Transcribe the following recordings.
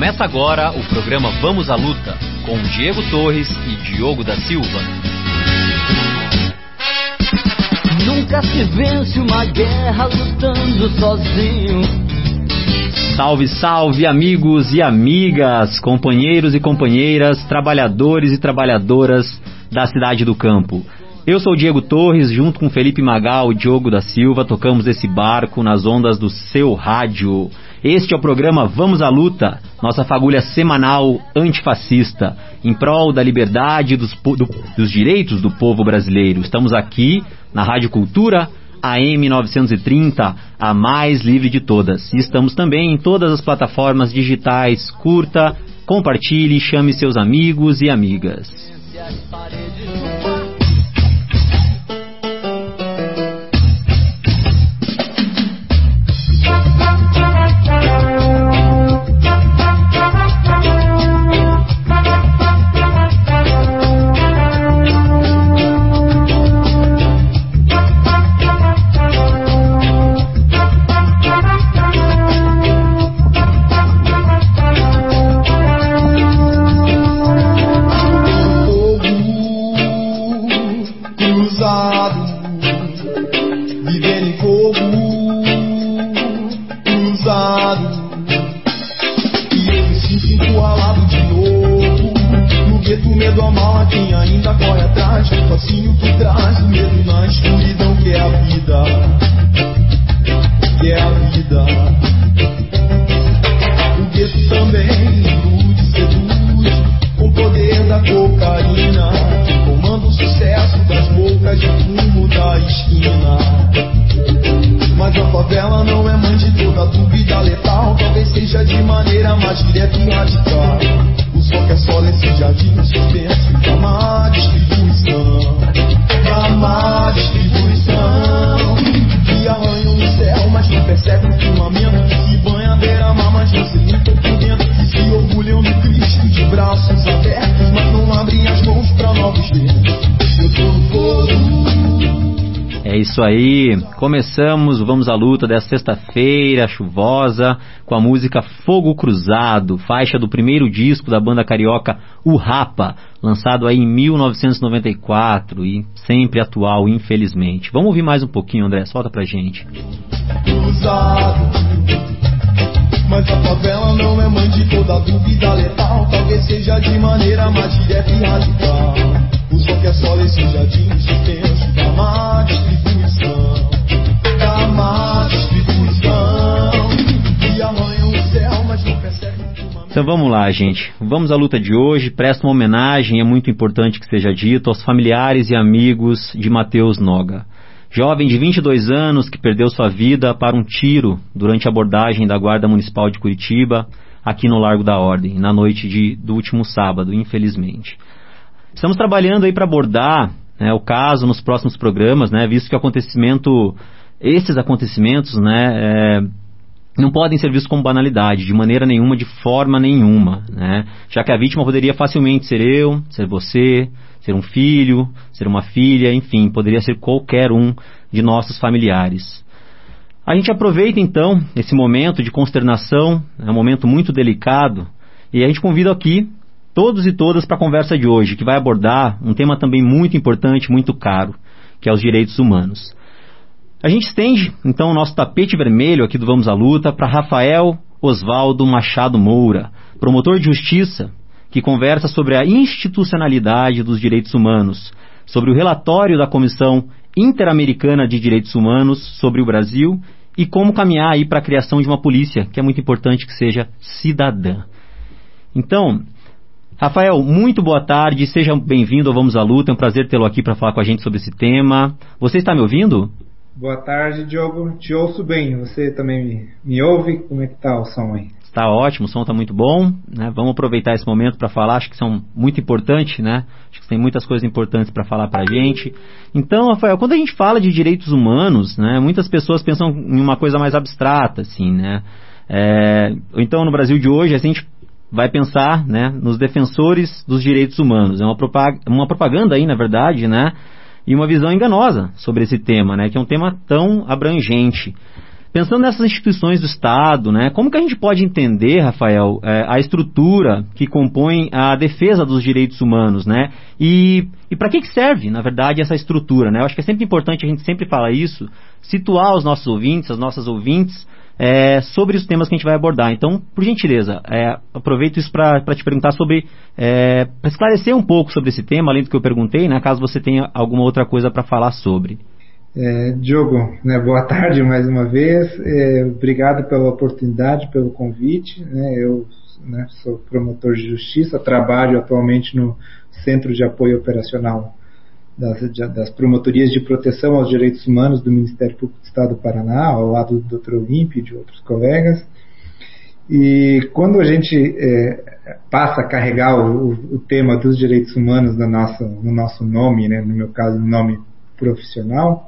Começa agora o programa Vamos à Luta, com Diego Torres e Diogo da Silva. Nunca se vence uma guerra lutando sozinho. Salve, salve, amigos e amigas, companheiros e companheiras, trabalhadores e trabalhadoras da cidade do campo. Eu sou o Diego Torres, junto com Felipe Magal e Diogo da Silva, tocamos esse barco nas ondas do seu rádio. Este é o programa Vamos à Luta, nossa fagulha semanal antifascista, em prol da liberdade e dos direitos do povo brasileiro. Estamos aqui na Rádio Cultura, AM 930, a mais livre de todas. E estamos também em todas as plataformas digitais. Curta, compartilhe, chame seus amigos e amigas. Isso aí, começamos o Vamos à Luta dessa sexta-feira chuvosa com a música Fogo Cruzado, faixa do primeiro disco da banda carioca O Rapa, lançado aí em 1994 e sempre atual, infelizmente. Vamos ouvir mais um pouquinho, André, solta pra gente. Cruzado, mas a favela não é mãe de toda dúvida letal, talvez seja de maneira mais direta e radical. O som que é solo esse jardim suspenso da má distribuição, da má distribuição, que arranha o céu, mas não percebe uma... Então vamos lá, gente. Vamos à luta de hoje. Presta uma homenagem, é muito importante que seja dito, aos familiares e amigos de Matheus Noga. Jovem de 22 anos que perdeu sua vida para um tiro durante a abordagem da Guarda Municipal de Curitiba, aqui no Largo da Ordem, na noite do último sábado, infelizmente. Estamos trabalhando aí para abordar, né, o caso nos próximos programas, né, visto que esses acontecimentos, né, não podem ser vistos como banalidade, de maneira nenhuma, de forma nenhuma, né, já que a vítima poderia facilmente ser eu, ser você, ser um filho, ser uma filha, enfim, poderia ser qualquer um de nossos familiares. A gente aproveita então esse momento de consternação, é um momento muito delicado, e a gente convida aqui todos e todas para a conversa de hoje, que vai abordar um tema também muito importante, muito caro, que é os direitos humanos. A gente estende, então, o nosso tapete vermelho aqui do Vamos à Luta para Rafael Oswaldo Machado Moura, promotor de justiça, que conversa sobre a institucionalidade dos direitos humanos, sobre o relatório da Comissão Interamericana de Direitos Humanos sobre o Brasil e como caminhar aí para a criação de uma polícia, que é muito importante que seja cidadã. Então, Rafael, muito boa tarde, seja bem-vindo ao Vamos à Luta, é um prazer tê-lo aqui para falar com a gente sobre esse tema. Você está me ouvindo? Boa tarde, Diogo, te ouço bem, você também me ouve? Como é que está o som aí? Está ótimo, o som está muito bom, né? Vamos aproveitar esse momento para falar, acho que são muito importantes, né? Acho que tem muitas coisas importantes para falar para a gente. Então, Rafael, quando a gente fala de direitos humanos, né, muitas pessoas pensam em uma coisa mais abstrata, assim, né? Então, no Brasil de hoje, a gente vai pensar, né, nos defensores dos direitos humanos. É uma propaganda aí, na verdade, né, e uma visão enganosa sobre esse tema, né, que é um tema tão abrangente. Pensando nessas instituições do Estado, né, como que a gente pode entender, Rafael, a estrutura que compõe a defesa dos direitos humanos, né? E para que serve, na verdade, essa estrutura, né? Eu acho que é sempre importante, a gente sempre fala isso, situar os nossos ouvintes, as nossas ouvintes, sobre os temas que a gente vai abordar. Então, por gentileza, aproveito isso para te perguntar sobre, para esclarecer um pouco sobre esse tema, além do que eu perguntei, né, caso você tenha alguma outra coisa para falar sobre. Diogo, né, boa tarde mais uma vez, obrigado pela oportunidade, pelo convite, né, eu sou promotor de justiça, trabalho atualmente no Centro de Apoio Operacional das Promotorias de Proteção aos Direitos Humanos do Ministério Público do Estado do Paraná, ao lado do Dr. Olímpio e de outros colegas. E quando a gente passa a carregar o tema dos direitos humanos no nosso nome, né, no meu caso, no nome profissional,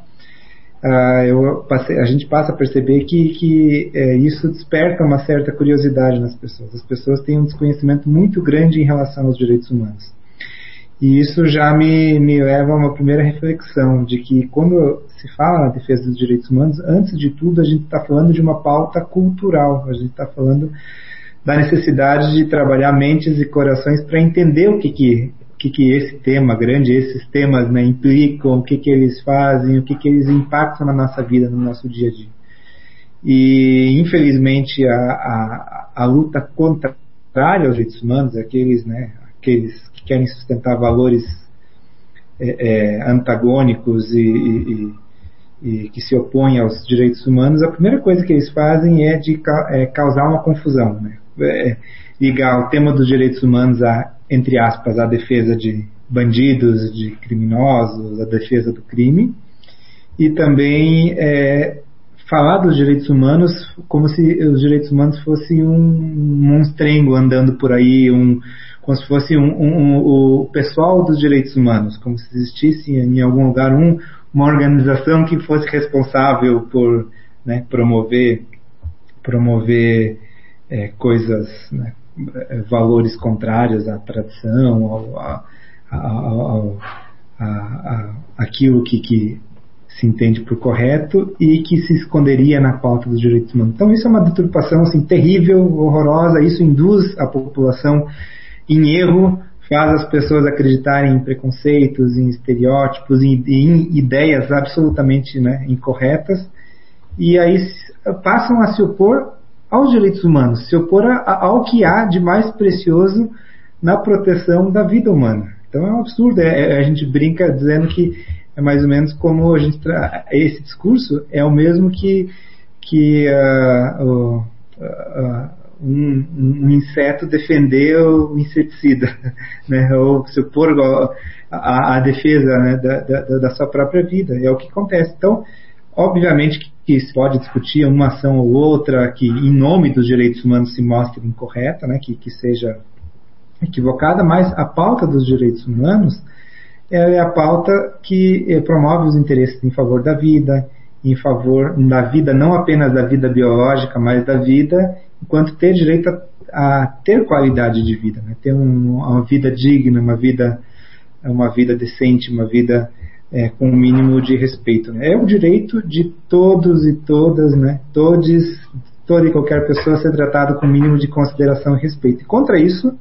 a gente passa a perceber que isso desperta uma certa curiosidade nas pessoas. As pessoas têm um desconhecimento muito grande em relação aos direitos humanos. E isso já me leva a uma primeira reflexão de que quando se fala na defesa dos direitos humanos, antes de tudo a gente está falando de uma pauta cultural, a gente está falando da necessidade de trabalhar mentes e corações para entender o que esse tema grande, esses temas, né, implicam, o que eles fazem, o que eles impactam na nossa vida, no nosso dia a dia. E infelizmente a luta contrária aos direitos humanos, aqueles que querem sustentar valores antagônicos e que se opõem aos direitos humanos, a primeira coisa que eles fazem é causar uma confusão, né? Ligar o tema dos direitos humanos entre aspas, a defesa de bandidos, de criminosos, a defesa do crime, e também falar dos direitos humanos como se os direitos humanos fossem um monstrengo andando por aí, como se fosse o pessoal dos direitos humanos, como se existisse em algum lugar uma organização que fosse responsável por, né, promover coisas, né, valores contrários à tradição, aquilo que se entende por correto e que se esconderia na pauta dos direitos humanos. Então isso é uma deturpação assim, terrível, horrorosa, isso induz a população em erro, faz as pessoas acreditarem em preconceitos, em estereótipos, em ideias absolutamente, né, incorretas, e aí passam a se opor aos direitos humanos, se opor ao que há de mais precioso na proteção da vida humana. Então é um absurdo, a gente brinca dizendo que é mais ou menos como esse discurso é o mesmo que um inseto defender o inseticida, né? Ou se opor à defesa, né, da sua própria vida. É o que acontece. Então, obviamente que se pode discutir uma ação ou outra que, em nome dos direitos humanos, se mostre incorreta, né, que seja equivocada, mas a pauta dos direitos humanos é a pauta que promove os interesses em favor da vida, em favor da vida, não apenas da vida biológica, mas da vida enquanto ter direito a ter qualidade de vida, né? Ter uma vida digna, uma vida decente, uma vida com um mínimo de respeito, né? É o direito de todos e todas, né? Toda e qualquer pessoa ser tratado com o mínimo de consideração e respeito. E contra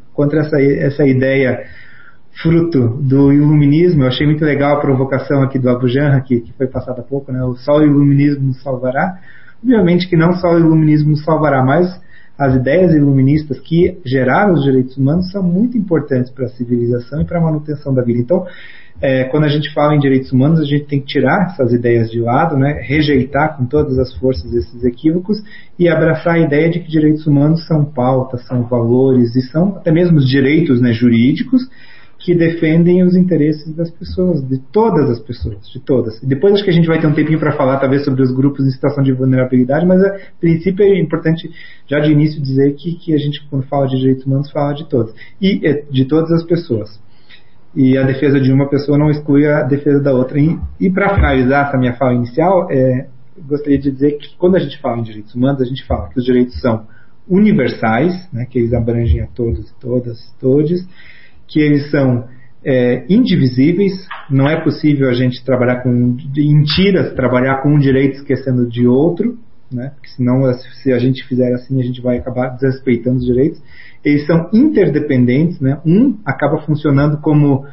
essa ideia fruto do iluminismo, eu achei muito legal a provocação aqui do Abu Janra, que foi passada há pouco, né? Só o iluminismo nos salvará. Obviamente que não só o iluminismo nos salvará, mas as ideias iluministas que geraram os direitos humanos são muito importantes para a civilização e para a manutenção da vida. Então, quando a gente fala em direitos humanos, a gente tem que tirar essas ideias de lado, né? Rejeitar com todas as forças esses equívocos e abraçar a ideia de que direitos humanos são pautas, são valores e são até mesmo os direitos, né, jurídicos que defendem os interesses das pessoas, de todas as pessoas, de todas. E depois acho que a gente vai ter um tempinho para falar talvez sobre os grupos em situação de vulnerabilidade, mas a princípio é importante já de início dizer que a gente, quando fala de direitos humanos, fala de todos. E de todas as pessoas. E a defesa de uma pessoa não exclui a defesa da outra. E para finalizar essa minha fala inicial, gostaria de dizer que quando a gente fala em direitos humanos, a gente fala que os direitos são universais, né, que eles abrangem a todos e todes, que eles são indivisíveis, não é possível a gente trabalhar em tiras, trabalhar com um direito esquecendo de outro, né? Porque senão, se a gente fizer assim, a gente vai acabar desrespeitando os direitos. Eles são interdependentes, né? Um acaba funcionando como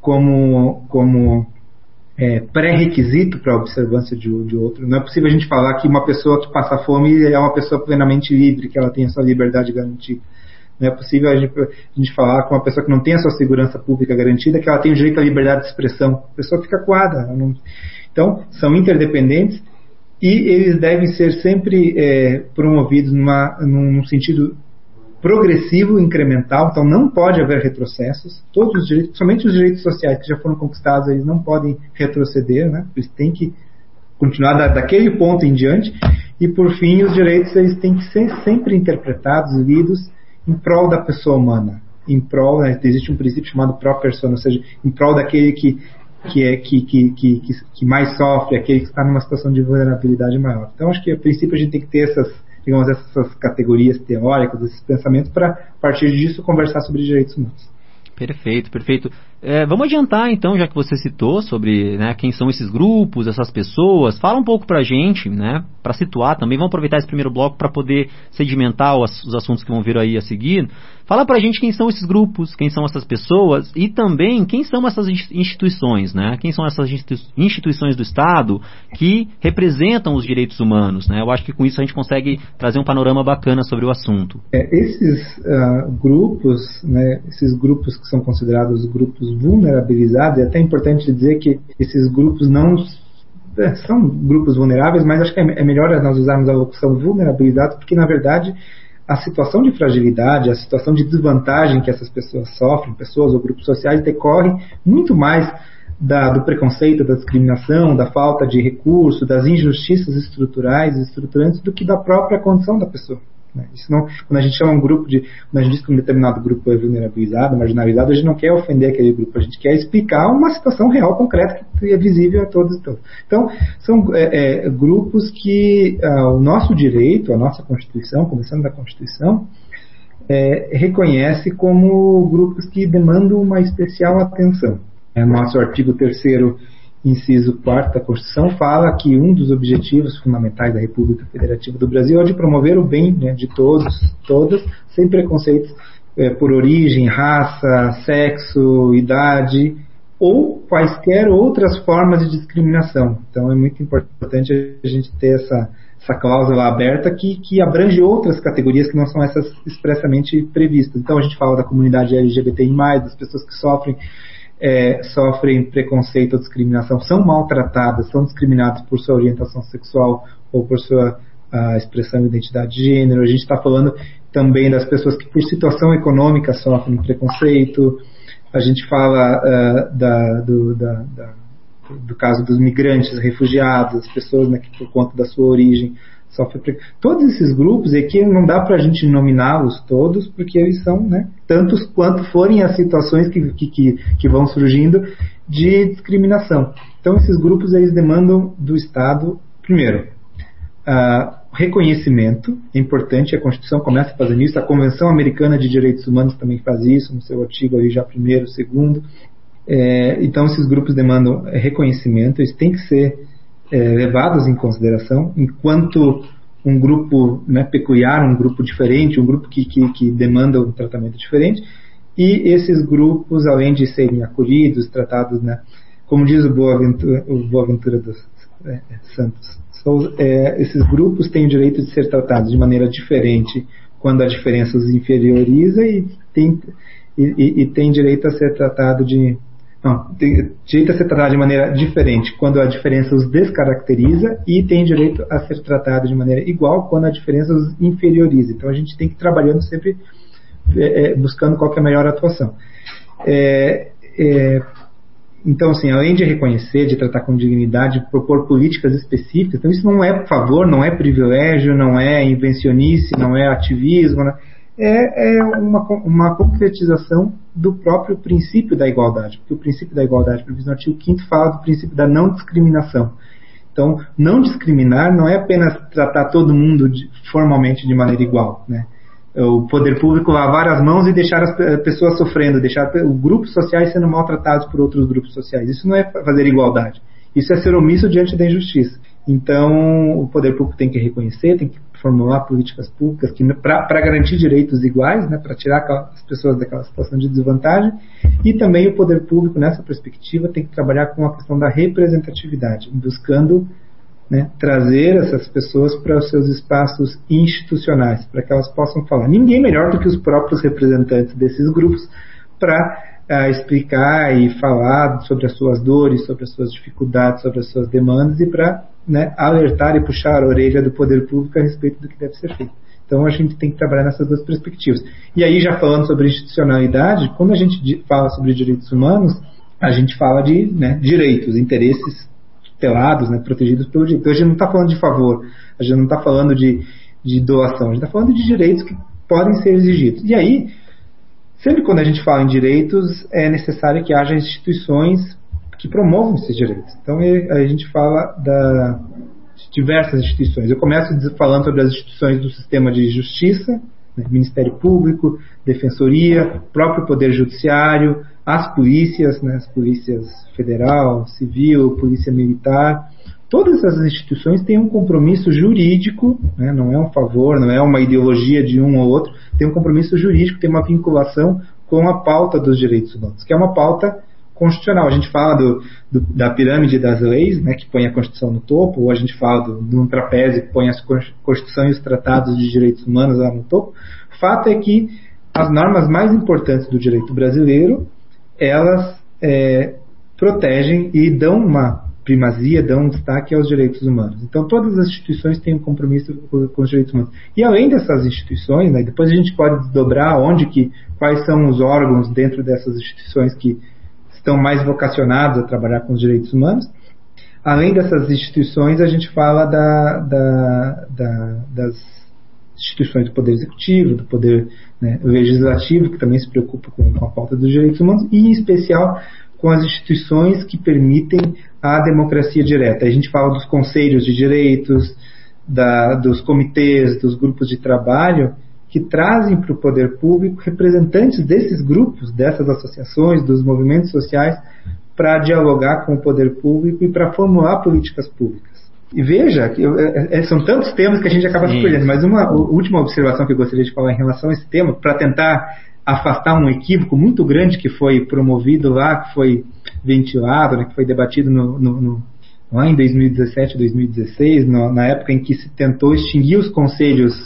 pré-requisito para a observância de outro. Não é possível a gente falar que uma pessoa que passa fome é uma pessoa plenamente livre, que ela tem a sua liberdade garantida. Não é possível a gente falar com uma pessoa que não tem a sua segurança pública garantida que ela tem o direito à liberdade de expressão. A pessoa fica coada. Então, são interdependentes e eles devem ser sempre promovidos num sentido progressivo, incremental. Então, não pode haver retrocessos. Todos os direitos, somente os direitos sociais que já foram conquistados, eles não podem retroceder, né? Eles têm que continuar daquele ponto em diante. E, por fim, os direitos eles têm que ser sempre interpretados, lidos em prol da pessoa humana, em prol, né, existe um princípio chamado pró-persona, ou seja, em prol daquele que mais sofre, aquele que está numa situação de vulnerabilidade maior. Então, acho que a princípio a gente tem que ter essas categorias teóricas, esses pensamentos, para a partir disso conversar sobre direitos humanos. Perfeito. Vamos adiantar então, já que você citou sobre, né, quem são esses grupos, essas pessoas. Fala um pouco pra gente, né, para situar também. Vamos aproveitar esse primeiro bloco para poder sedimentar os assuntos que vão vir aí a seguir. Fala pra gente quem são esses grupos, quem são essas pessoas e também quem são essas instituições, né? Quem são essas instituições do Estado que representam os direitos humanos, né? Eu acho que com isso a gente consegue trazer um panorama bacana sobre o assunto. Esses grupos, né, esses grupos que são considerados grupos vulnerabilizados, é até importante dizer que esses grupos não são grupos vulneráveis, mas acho que é melhor nós usarmos a locução vulnerabilizado, porque na verdade a situação de fragilidade, a situação de desvantagem que essas pessoas sofrem, pessoas ou grupos sociais, decorre muito mais do preconceito, da discriminação, da falta de recurso, das injustiças estruturais e estruturantes do que da própria condição da pessoa. Isso não, quando a gente chama quando a gente diz que um determinado grupo é vulnerabilizado, marginalizado, a gente não quer ofender aquele grupo, a gente quer explicar uma situação real, concreta, que é visível a todos e todas. Então, são grupos que o nosso direito, a nossa Constituição, começando da Constituição, reconhece como grupos que demandam uma especial atenção. Nosso artigo 3º, inciso 4º da Constituição, fala que um dos objetivos fundamentais da República Federativa do Brasil é de promover o bem, né, de todas, sem preconceitos por origem, raça, sexo, idade ou quaisquer outras formas de discriminação. Então é muito importante a gente ter essa cláusula aberta que abrange outras categorias que não são essas expressamente previstas. Então a gente fala da comunidade LGBTI+, das pessoas que sofrem preconceito ou discriminação, são maltratadas, são discriminadas por sua orientação sexual ou por sua expressão e identidade de gênero. A gente está falando também das pessoas que por situação econômica sofrem preconceito. A gente fala do caso dos migrantes, refugiados, pessoas, né, que por conta da sua origem sofrem preconceito. Todos esses grupos, e aqui não dá para a gente nominá-los todos, porque eles são, né, tantos quanto forem as situações que vão surgindo de discriminação. Então esses grupos eles demandam do Estado, primeiro, reconhecimento. É importante, a Constituição começa fazendo isso, a Convenção Americana de Direitos Humanos também faz isso, no seu artigo ali já 1º, 2º. Então esses grupos demandam reconhecimento, eles têm que ser levados em consideração enquanto um grupo, né, peculiar, um grupo diferente, um grupo que demanda um tratamento diferente. E esses grupos, além de serem acolhidos, tratados, né, como diz o Boaventura dos Santos Souza, esses grupos têm o direito de ser tratados de maneira diferente quando a diferença os inferioriza e tem direito a ser tratado de maneira diferente quando a diferença os descaracteriza e tem direito a ser tratado de maneira igual quando a diferença os inferioriza. Então a gente tem que ir trabalhando sempre buscando qual que é a melhor atuação. Então, assim, além de reconhecer, de tratar com dignidade, de propor políticas específicas, então isso não é favor, não é privilégio, não é invencionice, não é ativismo, né? É uma concretização do próprio princípio da igualdade, porque o princípio da igualdade, previsto no artigo 5º, fala do princípio da não discriminação. Então, não discriminar não é apenas tratar todo mundo formalmente de maneira igual, né? O poder público lavar as mãos e deixar as pessoas sofrendo, deixar os grupos sociais sendo maltratados por outros grupos sociais. Isso não é fazer igualdade. Isso é ser omisso diante da injustiça. Então, o poder público tem que reconhecer, tem que formular políticas públicas para garantir direitos iguais, né, para tirar as pessoas daquela situação de desvantagem, e também o poder público, nessa perspectiva, tem que trabalhar com a questão da representatividade, buscando, né, trazer essas pessoas para os seus espaços institucionais, para que elas possam falar. Ninguém melhor do que os próprios representantes desses grupos para explicar e falar sobre as suas dores, sobre as suas dificuldades, sobre as suas demandas, e para, né, alertar e puxar a orelha do poder público a respeito do que deve ser feito. Então a gente tem que trabalhar nessas duas perspectivas. E aí, já falando sobre institucionalidade, quando a gente fala sobre direitos humanos, a gente fala de, né, direitos, interesses tutelados, né, protegidos pelo direito. Então a gente não está falando de favor, a gente não está falando de doação, a gente está falando de direitos que podem ser exigidos. E aí, sempre quando a gente fala em direitos, é necessário que haja instituições que promovam esses direitos. Então a gente fala de diversas instituições. Eu começo falando sobre as instituições do sistema de justiça, né, Ministério Público, Defensoria, próprio Poder Judiciário, as polícias, né, as polícias federal, civil, polícia militar. Todas essas instituições têm um compromisso jurídico, né, não é um favor, não é uma ideologia de um ou outro, tem um compromisso jurídico, tem uma vinculação com a pauta dos direitos humanos, que é uma pauta constitucional. A gente fala da pirâmide das leis, né, que põe a Constituição no topo, ou a gente fala de um trapézio que põe a Constituição e os tratados de direitos humanos lá no topo. O fato é que as normas mais importantes do direito brasileiro, elas protegem e dão uma primazia, dão um destaque aos direitos humanos. Então todas as instituições têm um compromisso com os direitos humanos. E além dessas instituições, né, depois a gente pode desdobrar quais são os órgãos dentro dessas instituições que estão mais vocacionados a trabalhar com os direitos humanos. Além dessas instituições, a gente fala das instituições do Poder Executivo, do Poder, né, Legislativo, que também se preocupa com a pauta dos direitos humanos, e em especial com as instituições que permitem a democracia direta. A gente fala dos conselhos de direitos, dos comitês, dos grupos de trabalho, que trazem para o poder público representantes desses grupos, dessas associações, dos movimentos sociais, para dialogar com o poder público e para formular políticas públicas. E veja, são tantos temas que a gente acaba se perdendo, mas uma última observação que eu gostaria de falar em relação a esse tema, para tentar afastar um equívoco muito grande que foi promovido lá, que foi ventilado, né, que foi debatido lá em 2017, 2016, na época em que se tentou extinguir os conselhos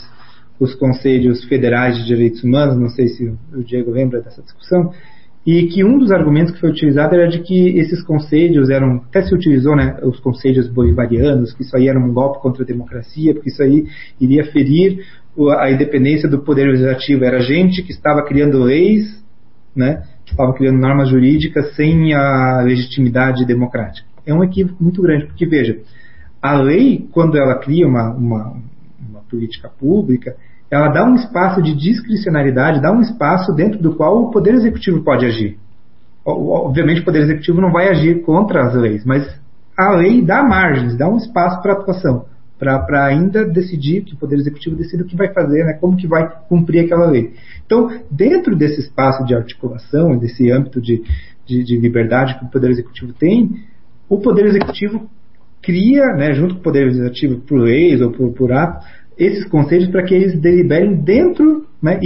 federais de direitos humanos. Não sei se o Diego lembra dessa discussão, e que um dos argumentos que foi utilizado era de que esses conselhos até se utilizou, né, os conselhos bolivarianos, que isso aí era um golpe contra a democracia, porque isso aí iria ferir a independência do poder legislativo. Era gente que estava criando leis, né, que estava criando normas jurídicas sem a legitimidade democrática. É um equívoco muito grande, porque veja, a lei, quando ela cria uma política pública, ela dá um espaço de discricionariedade, dá um espaço dentro do qual o Poder Executivo pode agir. Obviamente o Poder Executivo não vai agir contra as leis, mas a lei dá margens, dá um espaço para atuação, para ainda decidir, que o Poder Executivo decida o que vai fazer, né, como que vai cumprir aquela lei. Então, dentro desse espaço de articulação, desse âmbito de liberdade que o Poder Executivo tem, o Poder Executivo cria, né, junto com o Poder Legislativo, por leis ou por atos, esses conselhos para que eles deliberem dentro, né,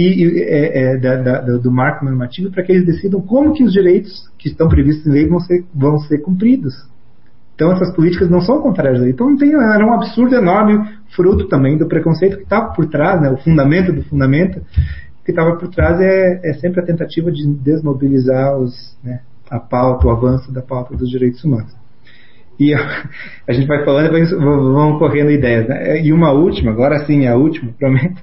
do marco normativo, para que eles decidam como que os direitos que estão previstos em lei vão ser cumpridos. Então essas políticas não são contrárias à lei. Então era um absurdo enorme, fruto também do preconceito que estava por trás, né, o fundamento do fundamento que estava por trás é sempre a tentativa de desmobilizar a pauta, o avanço da pauta dos direitos humanos. E a gente vai falando e vão correndo ideias, né? E uma última, agora sim, a última, prometo,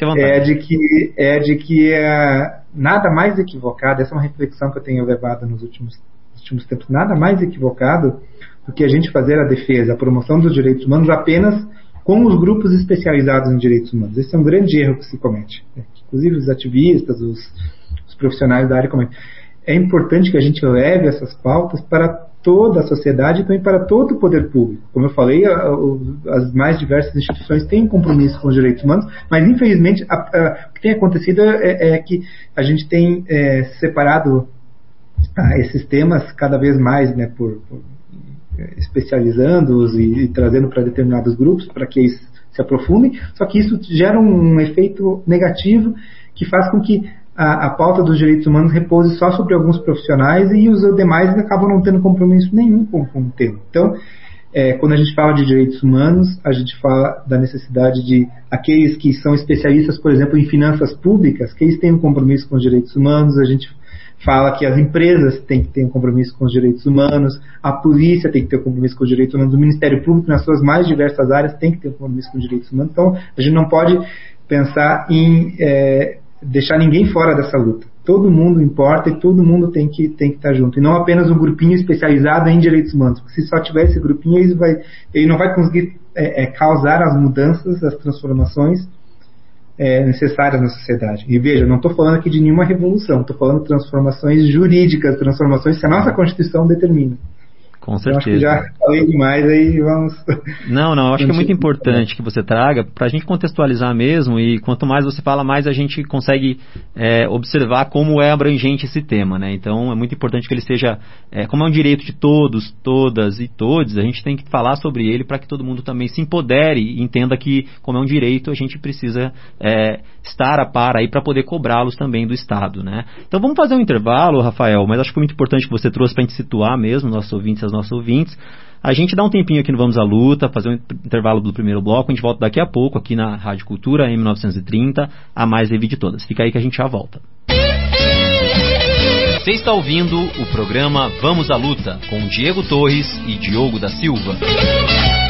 é de que nada mais equivocado, essa é uma reflexão que eu tenho levado nos últimos tempos, nada mais equivocado do que a gente fazer a defesa, a promoção dos direitos humanos apenas com os grupos especializados em direitos humanos. Esse é um grande erro que se comete, né? Inclusive os ativistas, os profissionais da área cometem. É importante que a gente leve essas pautas para toda a sociedade e também para todo o poder público. Como eu falei, as mais diversas instituições têm compromisso com os direitos humanos, mas infelizmente o que tem acontecido é que a gente tem separado esses temas cada vez mais, né, especializando-os e trazendo para determinados grupos para que eles se aprofundem, só que isso gera um efeito negativo que faz com que a pauta dos direitos humanos repouse só sobre alguns profissionais e os demais acabam não tendo compromisso nenhum com o tema. Então, quando a gente fala de direitos humanos, a gente fala da necessidade de aqueles que são especialistas, por exemplo, em finanças públicas, que eles têm um compromisso com os direitos humanos. A gente fala que as empresas têm que ter um compromisso com os direitos humanos, a polícia tem que ter um compromisso com os direitos humanos, o Ministério Público, nas suas mais diversas áreas, tem que ter um compromisso com os direitos humanos. Então, a gente não pode pensar em deixar ninguém fora dessa luta. Todo mundo importa e todo mundo tem que estar junto. E não apenas um grupinho especializado em direitos humanos. Porque se só tiver esse grupinho, ele não vai conseguir causar as mudanças, as transformações necessárias na sociedade. E veja, não estou falando aqui de nenhuma revolução. Estou falando de transformações jurídicas, transformações que a nossa Constituição determina. Com certeza. Acho que já falei demais, aí vamos... Não, eu acho que é muito importante que você traga para a gente contextualizar mesmo, e quanto mais você fala, mais a gente consegue observar como é abrangente esse tema, né? Então é muito importante que ele seja, como é um direito de todos, todas e todes, a gente tem que falar sobre ele para que todo mundo também se empodere e entenda que, como é um direito, a gente precisa estar a par aí para poder cobrá-los também do Estado, né? Então vamos fazer um intervalo, Rafael, mas acho que foi muito importante que você trouxe para a gente situar mesmo nossos ouvintes, as nossos ouvintes. A gente dá um tempinho aqui no Vamos à Luta, fazer um intervalo do primeiro bloco, a gente volta daqui a pouco aqui na Rádio Cultura, M930, a mais revide de todas. Fica aí que a gente já volta. Você está ouvindo o programa Vamos à Luta, com Diego Torres e Diogo da Silva.